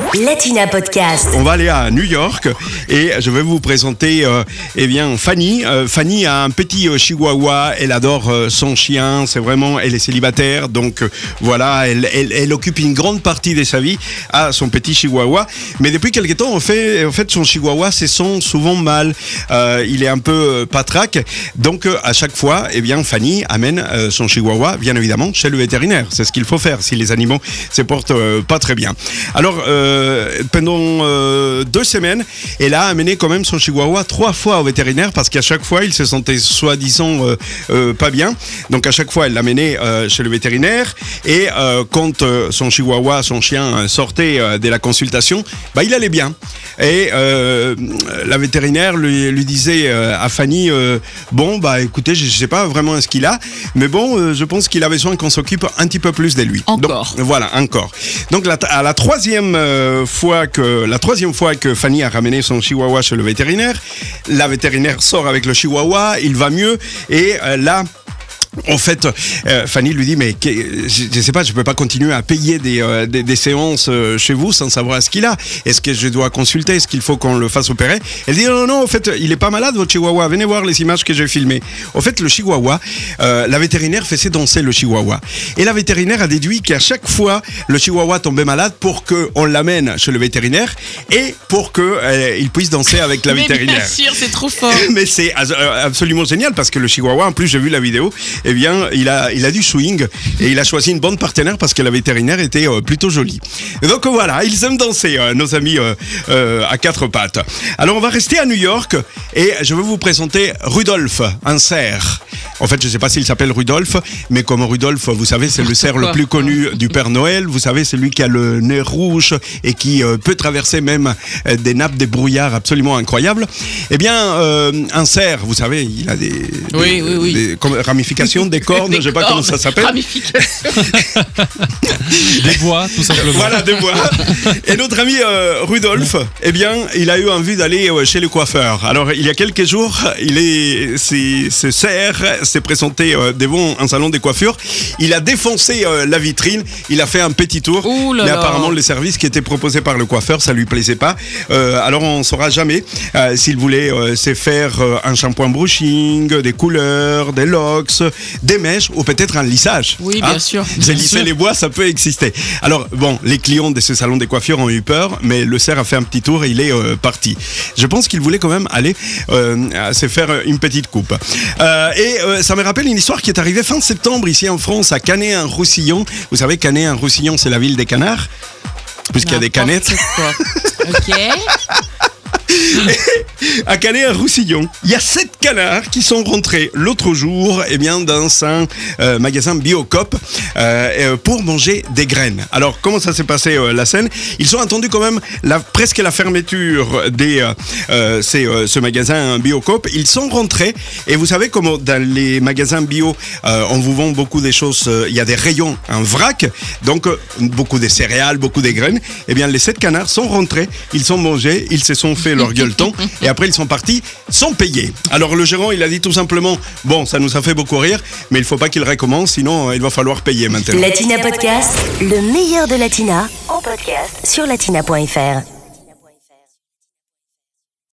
Latina Podcast. On va aller à New York et je vais vous présenter Fanny. Fanny a un petit chihuahua, elle adore son chien, elle est célibataire, donc voilà, elle occupe une grande partie de sa vie à son petit chihuahua. Mais depuis quelque temps, en fait, son chihuahua se sent souvent mal. Il est un peu patraque, donc à chaque fois, Fanny amène son chihuahua, bien évidemment, chez le vétérinaire. C'est ce qu'il faut faire si les animaux se portent pas très bien. Alors, pendant 2 semaines, elle a amené quand même son chihuahua 3 fois au vétérinaire parce qu'à chaque fois, il se sentait soi-disant pas bien. Donc à chaque fois, elle l'amenait chez le vétérinaire et quand son chien sortait de la consultation, il allait bien. Et la vétérinaire lui disait à Fanny, écoutez, je sais pas vraiment ce qu'il a, mais je pense qu'il a besoin qu'on s'occupe un petit peu plus de lui. Encore. Donc, voilà, encore. Donc à la troisième fois que Fanny a ramené son chihuahua chez le vétérinaire, la vétérinaire sort avec le chihuahua, il va mieux et là... En fait, Fanny lui dit mais je sais pas, je peux pas continuer à payer des séances chez vous sans savoir ce qu'il a. Est-ce que je dois consulter? Est-ce qu'il faut qu'on le fasse opérer? Elle dit non, en fait, il est pas malade votre chihuahua. Venez voir les images que j'ai filmées. En fait, le chihuahua, la vétérinaire faisait danser le chihuahua. Et la vétérinaire a déduit qu'à chaque fois, le chihuahua tombait malade pour qu'on l'amène chez le vétérinaire et pour qu'il puisse danser avec la vétérinaire. Bien sûr, c'est trop fort. Mais c'est absolument génial parce que le chihuahua, en plus, j'ai vu la vidéo. Il a du swing et il a choisi une bonne partenaire parce que la vétérinaire était plutôt jolie. Et donc voilà, ils aiment danser, nos amis à 4 pattes. Alors on va rester à New York et je vais vous présenter Rudolph, un cerf. En fait, je ne sais pas s'il s'appelle Rudolph, mais comme Rudolph, vous savez, c'est le cerf le plus connu du Père Noël. Vous savez, c'est lui qui a le nez rouge et qui peut traverser même des nappes de brouillard absolument incroyables. Un cerf, vous savez, il a des ramifications, des cornes, je ne sais pas comment ça s'appelle. Ramifications. Des bois, tout simplement. Voilà, des bois. Et notre ami Rudolph, il a eu envie d'aller chez le coiffeur. Alors, il y a quelques jours, ce cerf s'est présenté devant un salon de coiffure. Il a défoncé la vitrine. Il a fait un petit tour. Mais apparemment, le service qui était proposé par le coiffeur, ça lui plaisait pas. Alors, on ne saura jamais s'il voulait se faire un shampoing brushing, des couleurs, des locks, des mèches ou peut-être un lissage. Oui, bien sûr. Lisser les bois, ça peut exister. Alors, les clients de ce salon des coiffures ont eu peur, mais le cerf a fait un petit tour et il est parti. Je pense qu'il voulait quand même aller se faire une petite coupe. Ça me rappelle une histoire qui est arrivée fin septembre ici en France, à Canet-en-Roussillon. Vous savez, Canet-en-Roussillon, c'est la ville des canards, puisqu'il y a des canettes. Ok. À Canet-en-Roussillon, il y a 7 canards qui sont rentrés l'autre jour dans un magasin Biocoop pour manger des graines. Alors, comment ça s'est passé la scène? Ils ont attendu quand même presque la fermeture de ce magasin Biocoop. Ils sont rentrés et vous savez comment dans les magasins bio, on vous vend beaucoup des choses, il y a des rayons, un vrac, donc beaucoup de céréales, beaucoup de graines. Les 7 canards sont rentrés, ils ont mangé, ils se sont fait leur gueuleton et après ils sont partis sans payer. Alors le gérant il a dit tout simplement ça nous a fait beaucoup rire mais il faut pas qu'il recommence sinon il va falloir payer maintenant. Latina Podcast, le meilleur de Latina en podcast sur latina.fr.